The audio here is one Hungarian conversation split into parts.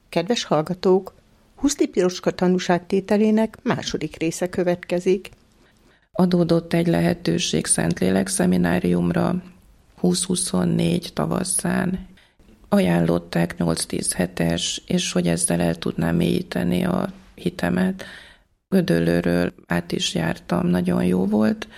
Kedves hallgatók, Huszti Piroska tanúságtételének második része következik. Adódott egy lehetőség Szentlélek szemináriumra 2024 tavaszán. Ajánlották 8-10 hetes, és hogy ezzel el tudnám mélyíteni a hitemet. Gödöllőről át is jártam, nagyon jó volt,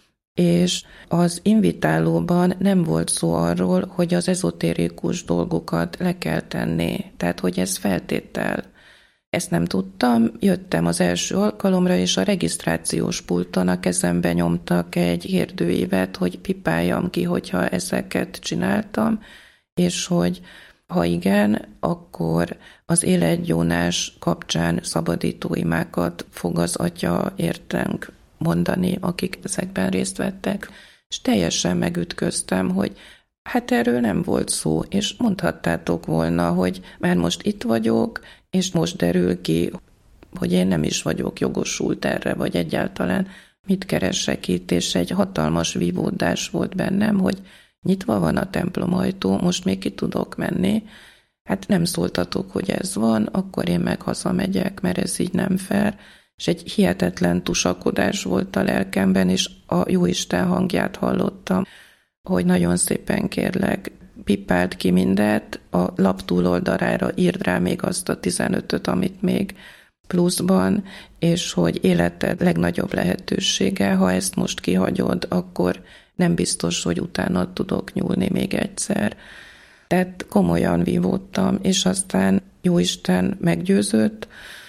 és az invitálóban nem volt szó arról, hogy az ezotérikus dolgokat le kell tenni, tehát hogy ez feltétel. Ezt nem tudtam, jöttem az első alkalomra, és a regisztrációs pulton a kezembe nyomtak egy kérdőívet, hogy pipáljam ki, hogyha ezeket csináltam, és hogy ha igen, akkor az életgyónás kapcsán szabadító imákat fog az Atya értünk mondani, akik ezekben részt vettek. És teljesen megütköztem, hogy hát erről nem volt szó, és mondhattátok volna, hogy már most itt vagyok, és most derül ki, hogy én nem is vagyok jogosult erre, vagy egyáltalán mit keresek itt, és egy hatalmas vívódás volt bennem, hogy nyitva van a templom ajtó, most még ki tudok menni. Hát nem szóltatok, hogy ez van, akkor én meg hazamegyek, mert ez így nem fair. És egy hihetetlen tusakodás volt a lelkemben, és a Jóisten hangját hallottam, hogy nagyon szépen kérlek, pipáld ki mindent, a lap túloldalára írd rá még azt a 15-öt, amit még pluszban, és hogy életed legnagyobb lehetősége, ha ezt most kihagyod, akkor nem biztos, hogy utána tudok nyúlni még egyszer. Tehát komolyan vívódtam, és aztán Jóisten meggyőzött,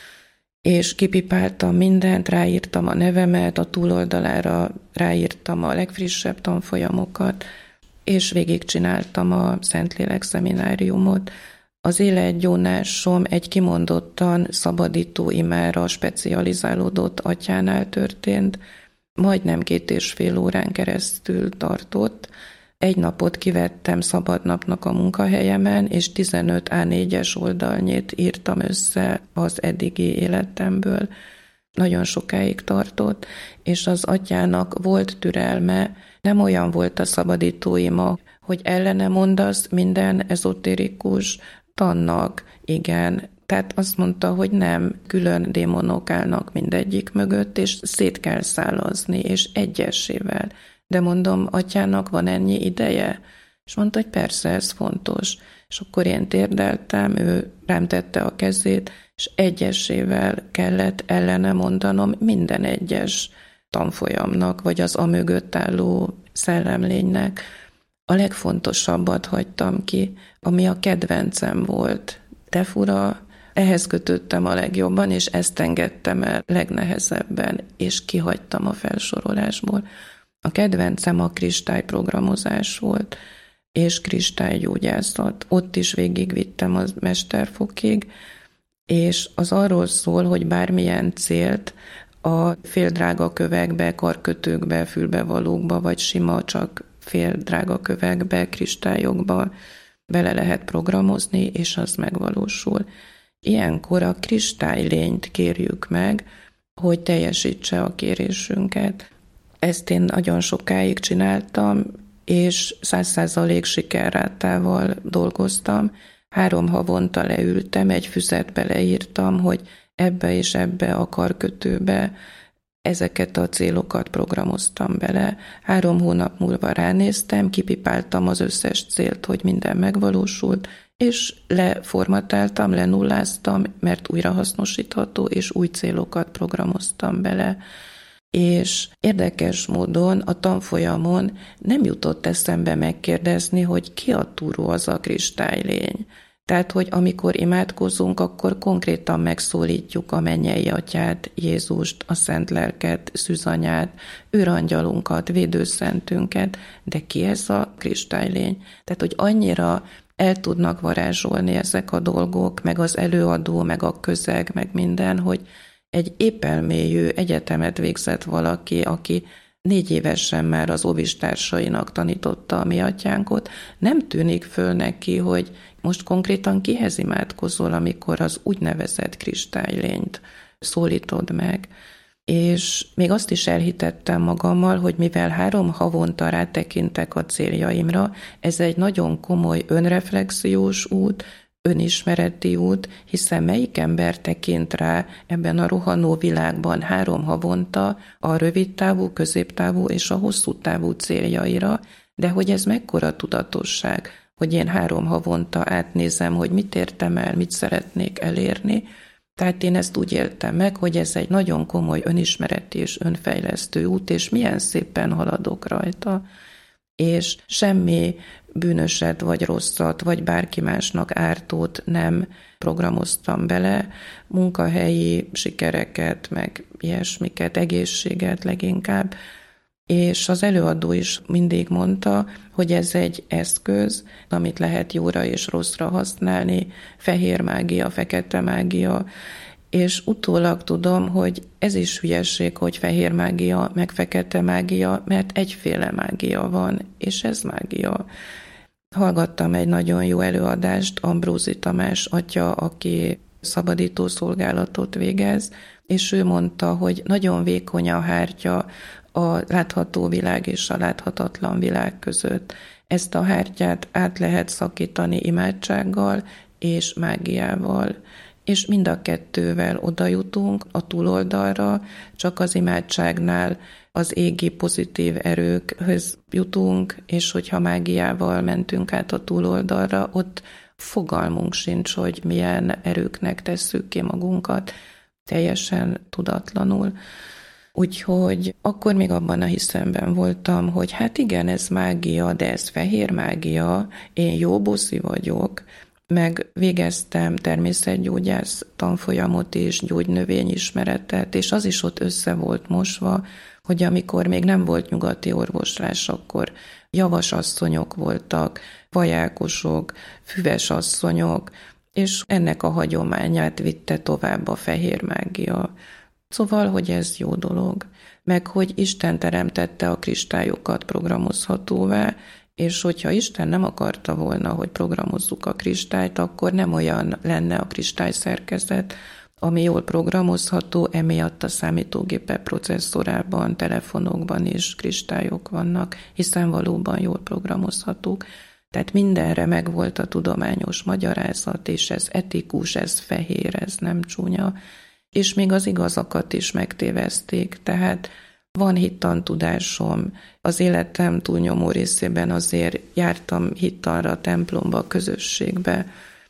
és kipipáltam mindent, ráírtam a nevemet, a túloldalára ráírtam a legfrissebb tanfolyamokat, és végigcsináltam a Szentlélek szemináriumot. Az életgyónásom egy kimondottan szabadító imára specializálódott atyánál történt, majdnem 2,5 órán keresztül tartott. Egy napot kivettem szabadnapnak a munkahelyemen, és 15 A4-es oldalnyit írtam össze az eddigi életemből. Nagyon sokáig tartott, és az atyának volt türelme, nem olyan volt a szabadító ima, hogy ellene mondasz minden ezotérikus tannak, igen. Tehát azt mondta, hogy nem, külön démonok állnak mindegyik mögött, és szét kell szálazni, és egyesével. De mondom, atyának van ennyi ideje? És mondta, hogy persze, ez fontos. És akkor én térdeltem, ő rám tette a kezét, és egyesével kellett ellene mondanom minden egyes tanfolyamnak, vagy az amögött álló szellemlénynek. A legfontosabbat hagytam ki, ami a kedvencem volt. De fura, ehhez kötöttem a legjobban, és ezt engedtem el legnehezebben, és kihagytam a felsorolásból. A kedvencem a kristályprogramozás volt, és kristálygyógyászat. Ott is végigvittem a mesterfokig, és az arról szól, hogy bármilyen célt a féldrága kövekbe, karkötőkbe, fülbevalókba, vagy sima csak féldrága kövekbe, kristályokba bele lehet programozni, és az megvalósul. Ilyenkor a kristálylényt kérjük meg, hogy teljesítse a kérésünket. Ezt én nagyon sokáig csináltam, és 100% sikerrátával dolgoztam. 3 havonta leültem, egy füzetbe leírtam, hogy ebbe és ebbe a karkötőbe ezeket a célokat programoztam bele. 3 hónap múlva ránéztem, kipipáltam az összes célt, hogy minden megvalósult, és leformatáltam, lenulláztam, mert újrahasznosítható, és új célokat programoztam bele. És érdekes módon a tanfolyamon nem jutott eszembe megkérdezni, hogy ki a túró az a kristálylény. Tehát, hogy amikor imádkozunk, akkor konkrétan megszólítjuk a mennyei atyát, Jézust, a Szent Lelket, Szűzanyát, őrangyalunkat, védőszentünket, de ki ez a kristálylény? Tehát, hogy annyira el tudnak varázsolni ezek a dolgok, meg az előadó, meg a közeg, meg minden, hogy egy épp elmélyű egyetemet végzett valaki, aki 4 évesen már az óvistársainak tanította a mi atyánkot, nem tűnik föl neki, hogy most konkrétan kihez imádkozol, amikor az úgynevezett kristálylényt szólítod meg. És még azt is elhitettem magammal, hogy mivel 3 havonta rátekintek a céljaimra, ez egy nagyon komoly önreflexiós út, önismereti út, hiszen melyik ember tekint rá ebben a rohanó világban 3 havonta a rövidtávú, középtávú és a hosszú távú céljaira, de hogy ez mekkora tudatosság, hogy én 3 havonta átnézem, hogy mit értem el, mit szeretnék elérni. Tehát én ezt úgy éltem meg, hogy ez egy nagyon komoly önismereti és önfejlesztő út, és milyen szépen haladok rajta. És semmi bűnöset, vagy rosszat, vagy bárki másnak ártót nem programoztam bele, munkahelyi sikereket, meg ilyesmiket, egészséget leginkább. És az előadó is mindig mondta, hogy ez egy eszköz, amit lehet jóra és rosszra használni, fehér mágia, fekete mágia, és utólag tudom, hogy ez is hülyeség, hogy fehér mágia, meg fekete mágia, mert egyféle mágia van, és ez mágia. Hallgattam egy nagyon jó előadást, Ambrózi Tamás atya, aki szabadító szolgálatot végez, és ő mondta, hogy nagyon vékony a hártya a látható világ és a láthatatlan világ között. Ezt a hártyát át lehet szakítani imádsággal és mágiával, és mind a kettővel oda jutunk a túloldalra, csak az imádságnál az égi pozitív erőkhöz jutunk, és hogyha mágiával mentünk át a túloldalra, ott fogalmunk sincs, hogy milyen erőknek tesszük ki magunkat, teljesen tudatlanul. Úgyhogy akkor még abban a hiszemben voltam, hogy hát igen, ez mágia, de ez fehér mágia, én jó buszi vagyok, meg végeztem természetgyógyász tanfolyamot és gyógynövényismeretet, és az is ott össze volt mosva, hogy amikor még nem volt nyugati orvoslás, akkor javas asszonyok voltak, vajákosok, füves asszonyok, és ennek a hagyományát vitte tovább a fehér mágia. Szóval, hogy ez jó dolog, meg hogy Isten teremtette a kristályokat programozhatóvá, és hogyha Isten nem akarta volna, hogy programozzuk a kristályt, akkor nem olyan lenne a kristályszerkezet, ami jól programozható, emiatt a számítógépek processzorában, telefonokban is kristályok vannak, hiszen valóban jól programozhatók. Tehát mindenre megvolt a tudományos magyarázat, és ez etikus, ez fehér, ez nem csúnya. És még az igazakat is megtéveszték, tehát van hittantudásom, az életem túlnyomó részében azért jártam hittanra, templomba, közösségbe.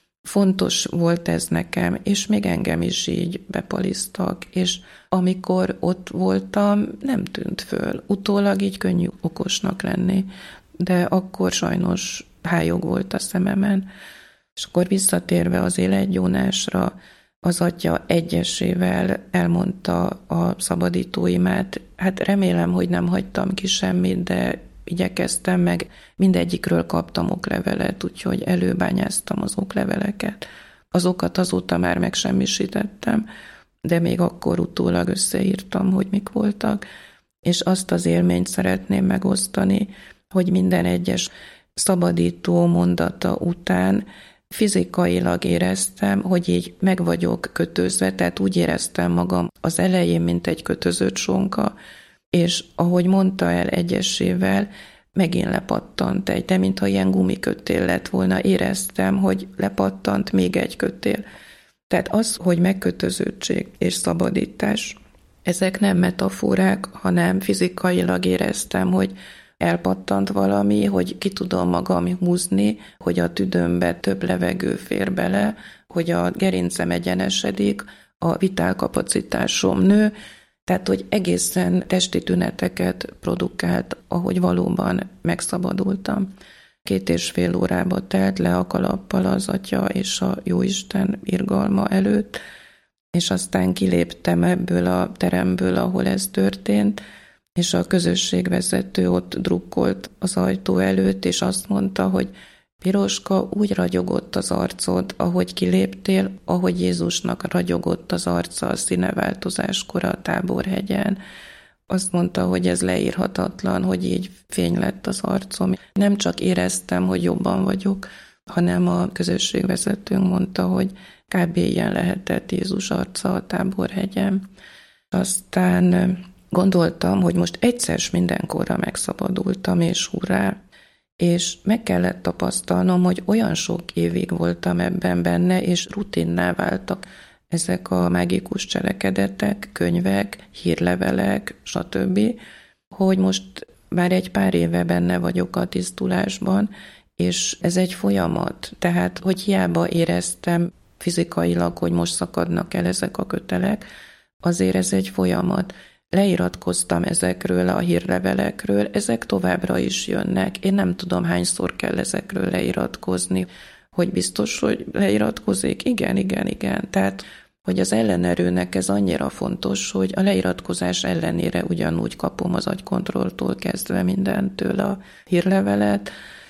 Fontos volt ez nekem, és még engem is így bepalisztak, és amikor ott voltam, nem tűnt föl. Utólag így könnyű okosnak lenni, de akkor sajnos hályog volt a szememen. És akkor visszatérve az életgyónásra, az atya egyesével elmondta a szabadítóimát. Hát remélem, hogy nem hagytam ki semmit, de igyekeztem, meg mindegyikről kaptam oklevelet, úgyhogy előbányáztam az okleveleket. Azokat azóta már megsemmisítettem, de még akkor utólag összeírtam, hogy mik voltak, és azt az élményt szeretném megosztani, hogy minden egyes szabadító mondata után fizikailag éreztem, hogy így meg vagyok kötözve, tehát úgy éreztem magam az elején, mint egy kötözött sonka, és ahogy mondta el egyesével, megint lepattant de mintha ilyen gumikötél lett volna, éreztem, hogy lepattant még egy kötél. Tehát az, hogy megkötözöttség és szabadítás, ezek nem metaforák, hanem fizikailag éreztem, hogy elpattant valami, hogy ki tudom magam húzni, hogy a tüdőmbe több levegő fér bele, hogy a gerincem egyenesedik, a vitálkapacitásom nő, tehát, hogy egészen testi tüneteket produkált, ahogy valóban megszabadultam. 2,5 órába telt le a kalappal az atya és a jóisten irgalma előtt, és aztán kiléptem ebből a teremből, ahol ez történt, és a közösségvezető ott drukkolt az ajtó előtt, és azt mondta, hogy Piroska, úgy ragyogott az arcod, ahogy kiléptél, ahogy Jézusnak ragyogott az arca a színeváltozáskor a Táborhegyen. Azt mondta, hogy ez leírhatatlan, hogy így fény lett az arcom. Nem csak éreztem, hogy jobban vagyok, hanem a közösségvezetőnk mondta, hogy kb. Ilyen lehetett Jézus arca a Táborhegyen. Aztán gondoltam, hogy most egyszer mindenkorra megszabadultam, és hurrá! És meg kellett tapasztalnom, hogy olyan sok évig voltam ebben benne, és rutinná váltak ezek a mágikus cselekedetek, könyvek, hírlevelek, stb., hogy most már egy pár éve benne vagyok a tisztulásban, és ez egy folyamat. Tehát, hogy hiába éreztem fizikailag, hogy most szakadnak el ezek a kötelek, azért ez egy folyamat. Leiratkoztam ezekről a hírlevelekről, ezek továbbra is jönnek. Én nem tudom, hányszor kell ezekről leiratkozni, hogy biztos, hogy leiratkozik. Igen. Tehát, hogy az ellenerőnek ez annyira fontos, hogy a leiratkozás ellenére ugyanúgy kapom az agykontrolltól kezdve mindentől a hírlevelet,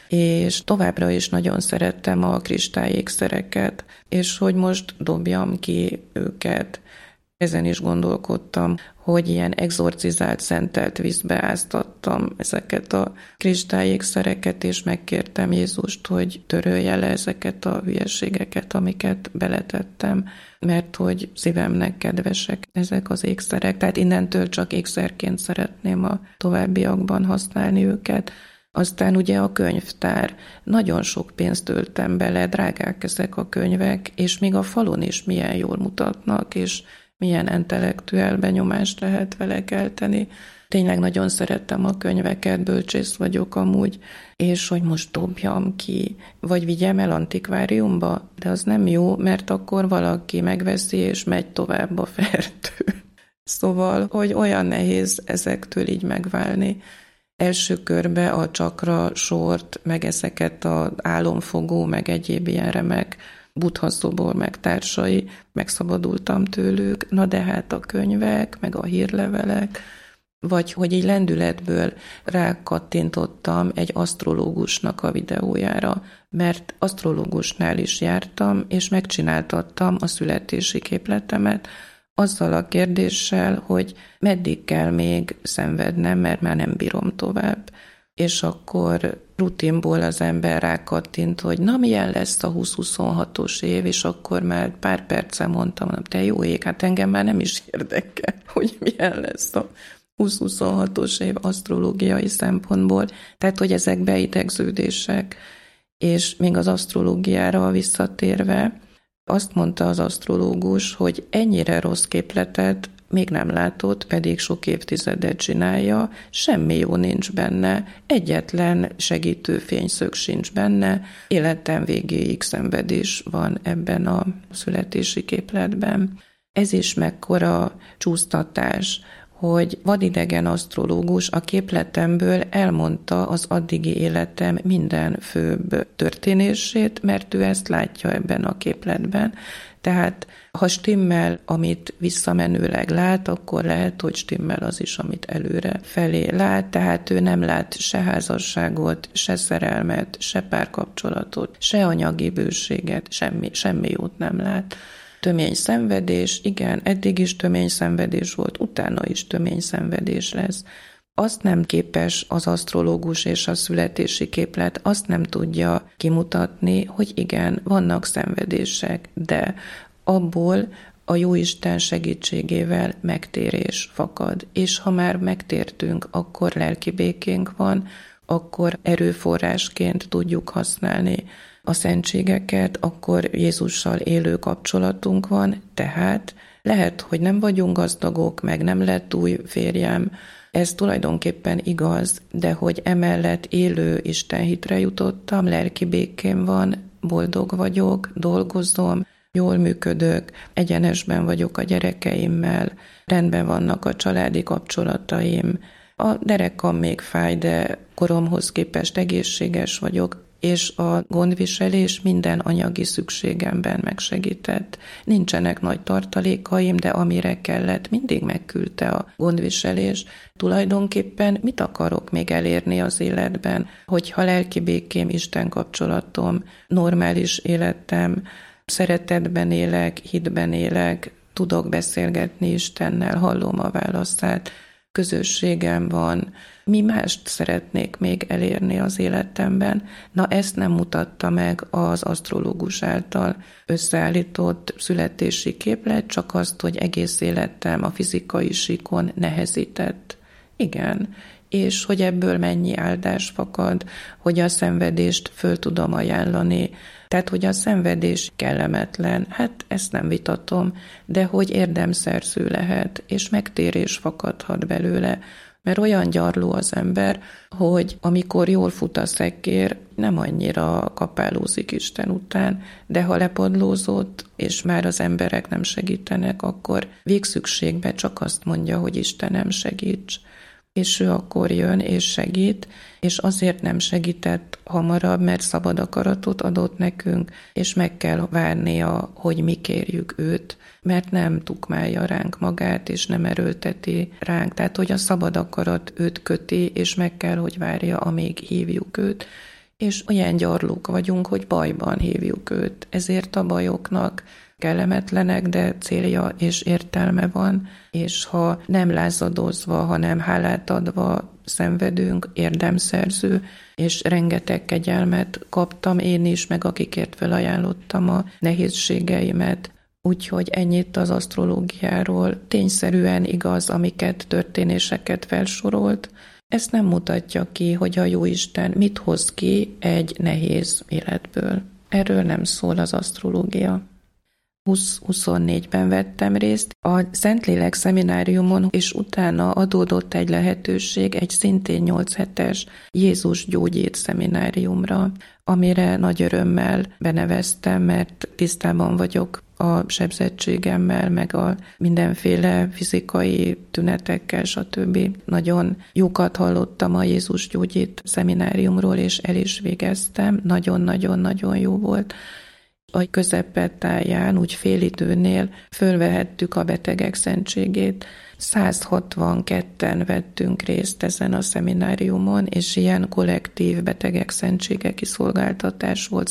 és továbbra is nagyon szerettem a kristályékszereket, és hogy most dobjam ki őket. Ezen is gondolkodtam, hogy ilyen exorcizált, szentelt vízbe áztattam ezeket a kristályékszereket, és megkértem Jézust, hogy törölje le ezeket a hülyeségeket, amiket beletettem, mert hogy szívemnek kedvesek ezek az ékszerek. Tehát innentől csak ékszerként szeretném a továbbiakban használni őket. Aztán ugye a könyvtár. Nagyon sok pénzt öltem bele, drágák ezek a könyvek, és még a falon is milyen jól mutatnak, és milyen intellektuál benyomást lehet vele kelteni. Tényleg nagyon szerettem a könyveket, bölcsész vagyok amúgy, és hogy most dobjam ki, vagy vigyem el antikváriumba, de az nem jó, mert akkor valaki megveszi, és megy tovább a fertő. Szóval, hogy olyan nehéz ezektől így megválni. Első körbe a csakra sort, meg ezeket az álomfogó, meg egyéb ilyen remek Buddha szobor, meg társai, megszabadultam tőlük, na de hát a könyvek, meg a hírlevelek, vagy hogy így lendületből rákattintottam egy asztrológusnak a videójára, mert asztrológusnál is jártam, és megcsináltattam a születési képletemet, azzal a kérdéssel, hogy meddig kell még szenvednem, mert már nem bírom tovább. És akkor rutinból az ember rákattint, hogy na milyen lesz a 20-26-os év, és akkor már pár perccel mondtam, te jó ég, hát engem már nem is érdekel, hogy milyen lesz a 20-26-os év asztrológiai szempontból. Tehát, hogy ezek beidegződések. És még az asztrológiára visszatérve, azt mondta az asztrológus, hogy ennyire rossz képletet még nem látott, pedig sok évtizedet csinálja, semmi jó nincs benne, egyetlen segítő fényszög sincs benne, életem végéig szenvedés van ebben a születési képletben. Ez is mekkora csúsztatás, hogy vadidegen asztrológus a képletemből elmondta az addigi életem minden főbb történését, mert ő ezt látja ebben a képletben. Tehát ha stimmel, amit visszamenőleg lát, akkor lehet, hogy stimmel az is, amit előre felé lát, tehát ő nem lát se házasságot, se szerelmet, se párkapcsolatot, se anyagi bőséget, semmi jót nem lát. Tömény szenvedés, igen, eddig is tömény szenvedés volt, utána is tömény szenvedés lesz. Azt nem képes az asztrológus és a születési képlet, azt nem tudja kimutatni, hogy igen, vannak szenvedések, de abból a Jóisten segítségével megtérés fakad. És ha már megtértünk, akkor lelki békénk van, akkor erőforrásként tudjuk használni a szentségeket, akkor Jézussal élő kapcsolatunk van, tehát lehet, hogy nem vagyunk gazdagok, meg nem lett új férjem, ez tulajdonképpen igaz, de hogy emellett élő istenhitre jutottam, lelki békém van, boldog vagyok, dolgozom, jól működök, egyenesben vagyok a gyerekeimmel, rendben vannak a családi kapcsolataim, a derekam még fáj, de koromhoz képest egészséges vagyok, és a gondviselés minden anyagi szükségemben megsegített. Nincsenek nagy tartalékaim, de amire kellett, mindig megküldte a gondviselés. Tulajdonképpen mit akarok még elérni az életben, hogyha lelki békém, Isten kapcsolatom, normális életem, szeretetben élek, hitben élek, tudok beszélgetni Istennel, hallom a válaszát, közösségem van, mi mást szeretnék még elérni az életemben. Na ezt nem mutatta meg az asztrológus által összeállított születési képlet, csak azt, hogy egész életem a fizikai síkon nehezített. Igen, és hogy ebből mennyi áldás fakad, hogy a szenvedést föl tudom ajánlani. Tehát, hogy a szenvedés kellemetlen, hát ezt nem vitatom, de hogy érdemszerző lehet, és megtérés fakadhat belőle. Mert olyan gyarló az ember, hogy amikor jól fut a szekér, nem annyira kapálózik Isten után, de ha lepadlózott, és már az emberek nem segítenek, akkor végszükségben csak azt mondja, hogy Istenem, segíts. És ő akkor jön és segít, és azért nem segített hamarabb, mert szabad akaratot adott nekünk, és meg kell várnia, hogy mi kérjük őt, mert nem tukmálja ránk magát, és nem erőlteti ránk. Tehát, hogy a szabad akarat őt köti, és meg kell, hogy várja, amíg hívjuk őt. És olyan gyarlók vagyunk, hogy bajban hívjuk őt. Ezért a bajoknak kellemetlenek, de célja és értelme van, és ha nem lázadozva, hanem hálát adva szenvedünk, érdemszerző, és rengeteg kegyelmet kaptam én is, meg akikért felajánlottam a nehézségeimet. Úgyhogy ennyit az asztrológiáról. Tényszerűen igaz, amiket, történéseket felsorolt. Ezt nem mutatja ki, hogy a Jóisten mit hoz ki egy nehéz életből. Erről nem szól az asztrológia. 20-24-ben vettem részt a Szentlélek szemináriumon, és utána adódott egy lehetőség egy szintén 8 hetes Jézus gyógyít szemináriumra, amire nagy örömmel beneveztem, mert tisztában vagyok a sebzettségemmel, meg a mindenféle fizikai tünetekkel, stb. Nagyon jókat hallottam a Jézus gyógyít szemináriumról, és el is végeztem. Nagyon-nagyon-nagyon jó volt. A közeppetáján, úgy félidőnél fölvehettük a betegek szentségét. 162-en vettünk részt ezen a szemináriumon, és ilyen kollektív betegek szentsége kiszolgáltatás volt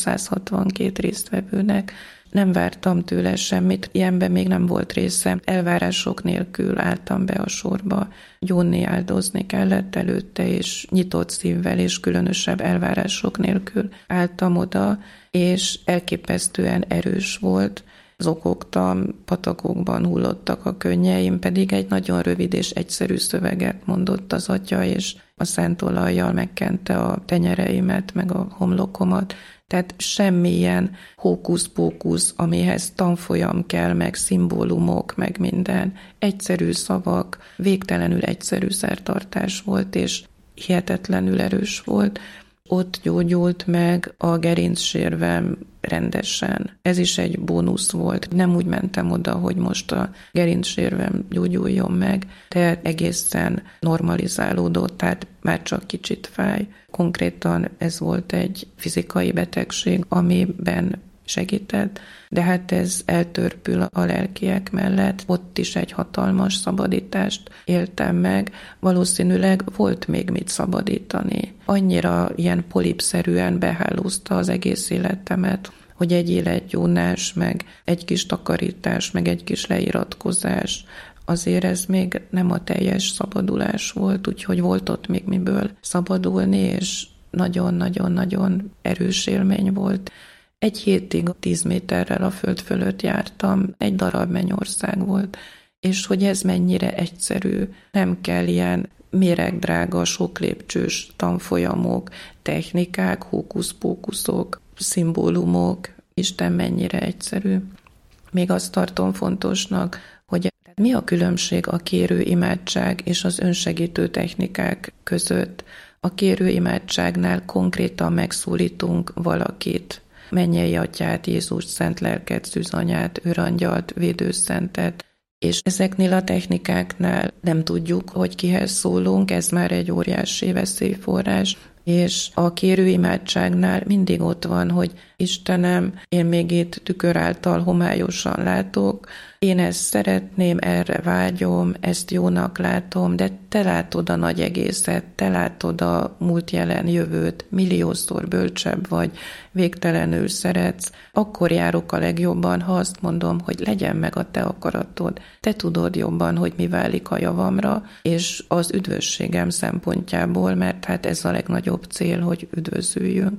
162 résztvevőnek. Nem vártam tőle semmit, ilyenben még nem volt részem. Elvárások nélkül álltam be a sorba. Gyónni, áldozni kellett előtte, és nyitott szívvel és különösebb elvárások nélkül álltam oda, és elképesztően erős volt. Zokogtam, patakokban hullottak a könnyeim, pedig egy nagyon rövid és egyszerű szöveget mondott az atya, és a szent olajjal megkente a tenyereimet, meg a homlokomat. Tehát semmilyen hókusz-pókusz, amihez tanfolyam kell, meg szimbólumok, meg minden. Egyszerű szavak, végtelenül egyszerű szertartás volt, és hihetetlenül erős volt. Ott gyógyult meg a gerincsérvem rendesen. Ez is egy bónusz volt. Nem úgy mentem oda, hogy most a gerincsérvem gyógyuljon meg, de egészen normalizálódott, tehát már csak kicsit fáj. Konkrétan ez volt egy fizikai betegség, amiben segített, de hát ez eltörpül a lelkiek mellett. Ott is egy hatalmas szabadítást éltem meg. Valószínűleg volt még mit szabadítani. Annyira ilyen polipszerűen behálózta az egész életemet, hogy egy életgyónás, meg egy kis takarítás, meg egy kis leiratkozás, azért ez még nem a teljes szabadulás volt, úgyhogy volt ott még miből szabadulni, és nagyon-nagyon-nagyon erős élmény volt. Egy hétig 10 méterrel a föld fölött jártam, egy darab mennyország volt, és hogy ez mennyire egyszerű, nem kell ilyen méregdrága, sok lépcsős tanfolyamok, technikák, hókusz-pókuszok, szimbólumok, Isten mennyire egyszerű. Még azt tartom fontosnak, hogy mi a különbség a kérő imádság és az önsegítő technikák között. A kérő imádságnál konkrétan megszólítunk valakit, Mennyei Atyát, Jézust, Szent Lelket, Szűzanyát, Őrangyalt, Védőszentet, és ezeknél a technikáknál nem tudjuk, hogy kihez szólunk, ez már egy óriási veszélyforrás, és a kérőimádságnál mindig ott van, hogy Istenem, én még itt tükör által homályosan látok, én ezt szeretném, erre vágyom, ezt jónak látom, de te látod a nagy egészet, te látod a múlt, jelen, jövőt, milliószor bölcsebb vagy, végtelenül szeretsz, akkor járok a legjobban, ha azt mondom, hogy legyen meg a te akaratod. Te tudod jobban, hogy mi válik a javamra, és az üdvösségem szempontjából, mert hát ez a legnagyobb cél, hogy üdvözüljünk.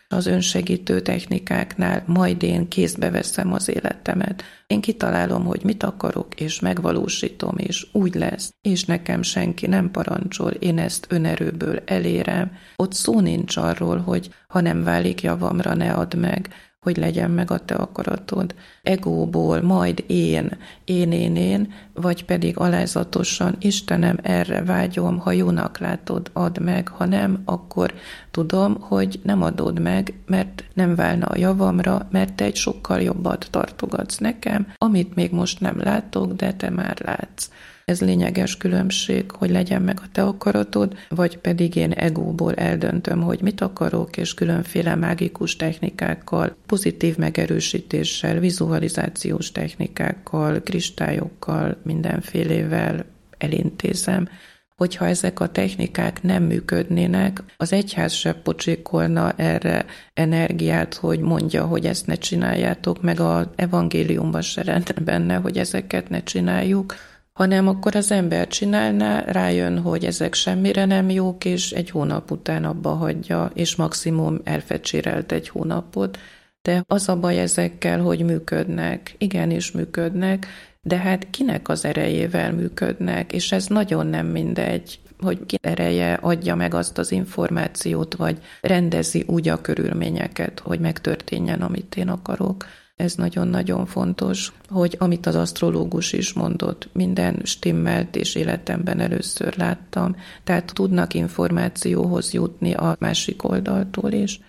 az önsegítő technikáknál majd én kézbe veszem az életemet. Én kitalálom, hogy mit akarok, és megvalósítom, és úgy lesz, és nekem senki nem parancsol, én ezt önerőből elérem. Ott szó nincs arról, hogy ha nem válik javamra, ne add meg, hogy legyen meg a te akaratod. Egóból majd én, vagy pedig alázatosan, Istenem, erre vágyom, ha jónak látod, add meg, ha nem, akkor tudom, hogy nem adod meg, mert nem válna a javamra, mert te egy sokkal jobbat tartogatsz nekem, amit még most nem látok, de te már látsz. Ez lényeges különbség, hogy legyen meg a te akaratod, vagy pedig én egóból eldöntöm, hogy mit akarok, és különféle mágikus technikákkal, pozitív megerősítéssel, vizualizációs technikákkal, kristályokkal, mindenfélével elintézem. Hogyha ezek a technikák nem működnének, az egyház se pocsékolna erre energiát, hogy mondja, hogy ezt ne csináljátok, meg az evangéliumban se lenne benne, hogy ezeket ne csináljuk, hanem akkor az ember csinálná, rájön, hogy ezek semmire nem jók, és egy hónap után abba hagyja, és maximum elfecsérelt egy hónapot. De az a baj ezekkel, hogy működnek, igenis működnek, de hát kinek az erejével működnek, és ez nagyon nem mindegy, hogy ki ereje adja meg azt az információt, vagy rendezi úgy a körülményeket, hogy megtörténjen, amit én akarok. Ez nagyon-nagyon fontos, hogy amit az asztrológus is mondott, minden stimmelt, és életemben először láttam. Tehát tudnak információhoz jutni a másik oldaltól is.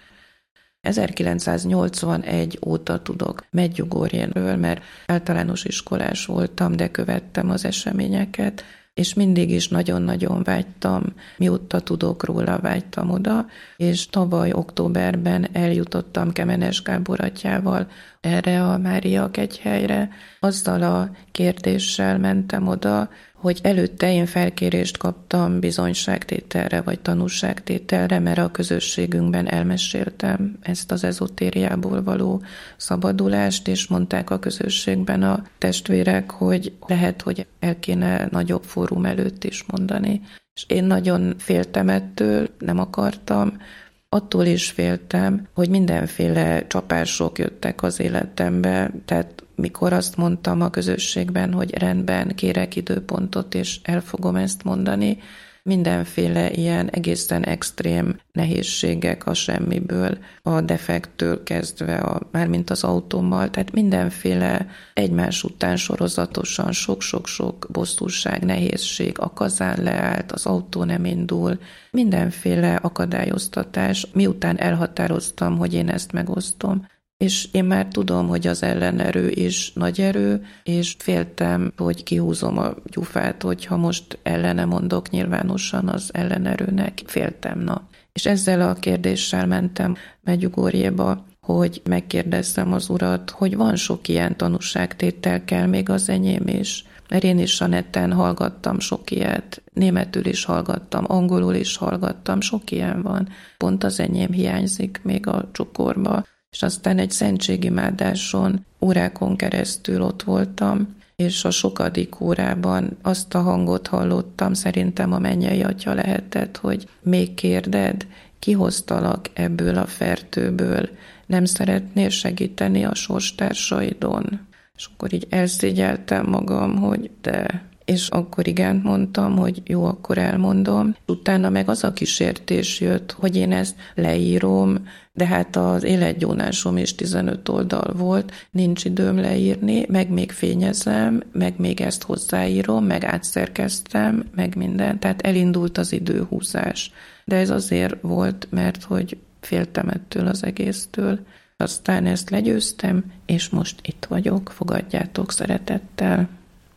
1981 óta tudok Medjugorjéről, mert általános iskolás voltam, de követtem az eseményeket, és mindig is nagyon-nagyon vágytam, mióta tudok róla, vágytam oda, és tavaly októberben eljutottam Kemenes Gábor atyával erre a Mária kegyhelyre. Azzal a kérdéssel mentem oda, hogy előtte én felkérést kaptam bizonyságtételre vagy tanúságtételre, mert a közösségünkben elmeséltem ezt az ezotériából való szabadulást, és mondták a közösségben a testvérek, hogy lehet, hogy el kéne nagyobb fórum előtt is mondani. És én nagyon féltem ettől, nem akartam. Attól is féltem, hogy mindenféle csapások jöttek az életembe, tehát mikor azt mondtam a közösségben, hogy rendben, kérek időpontot, és el fogom ezt mondani, mindenféle ilyen egészen extrém nehézségek a semmiből, a defekttől kezdve, mármint az autómmal, tehát mindenféle egymás után sorozatosan sok-sok-sok bosszúság, nehézség, a kazán leállt, az autó nem indul, mindenféle akadályoztatás, miután elhatároztam, hogy én ezt megosztom. És én már tudom, hogy az ellenerő is nagy erő, és féltem, hogy kihúzom a gyufát, hogyha most ellene mondok nyilvánosan az ellenerőnek. Féltem, na. És ezzel a kérdéssel mentem Medjugorjéba, hogy megkérdezzem az urat, hogy van sok ilyen tanúságtétel, kell még az enyém is. Mert én is a neten hallgattam sok ilyet, németül is hallgattam, angolul is hallgattam, sok ilyen van. Pont az enyém hiányzik még a csokorba. És aztán egy szentségimádáson órákon keresztül ott voltam, és a sokadik órában azt a hangot hallottam, szerintem a mennyei atya lehetett, hogy még kérded, kihoztalak ebből a fertőből, nem szeretnél segíteni a sorstársaidon? És akkor így elszégyeltem magam, hogy de... És akkor igent mondtam, hogy jó, akkor elmondom. Utána meg az a kísértés jött, hogy én ezt leírom, de hát az életgyónásom is 15 oldal volt, nincs időm leírni, meg még fényezem, meg még ezt hozzáírom, meg átszerkeztem, meg minden. Tehát elindult az időhúzás. De ez azért volt, mert hogy féltem ettől az egésztől. Aztán ezt legyőztem, és most itt vagyok, fogadjátok szeretettel.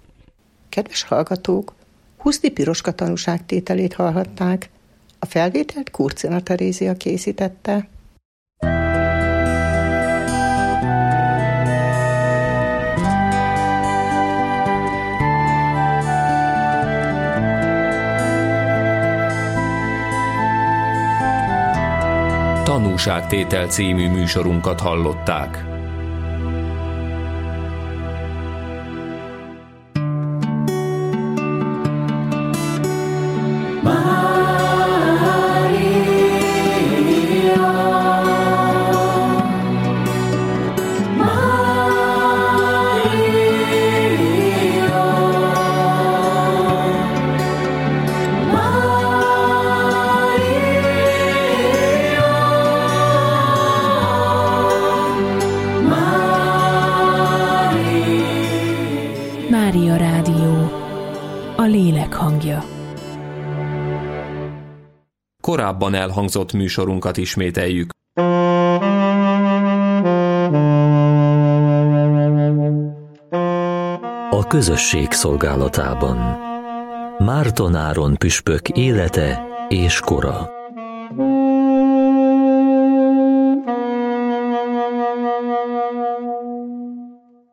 Kedves hallgatók, Huszti Piroska tanúságtételét hallhatták. A felvételt Kurcina Terézia készítette. Tanúságtétel című műsorunkat hallották. Maria. Mária Rádió, a lélek hangja. Korábban elhangzott műsorunkat ismételjük. A közösség szolgálatában. Márton Áron püspök élete és kora.